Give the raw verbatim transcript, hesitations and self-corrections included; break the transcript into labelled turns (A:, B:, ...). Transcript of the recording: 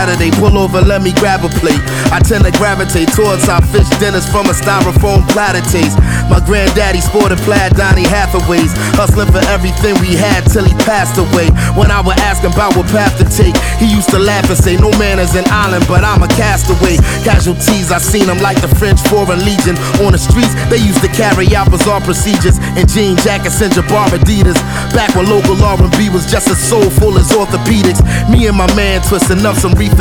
A: Saturday, pull over, let me grab a plate. I tend to gravitate towards our fish dinners from a styrofoam platter taste. My granddaddy sported plaid Donny Hathaways, hustling for everything we had till he passed away. When I would ask him about what path to take, he used to laugh and say, no man is an island, but I'm a castaway. Casualties, I seen him like the French Foreign Legion. On the streets, they used to carry out bizarre procedures in jean jackets and Jabbar Adidas. Back when local R and B was just as soulful as orthopedics. Me and my man twisting up some reef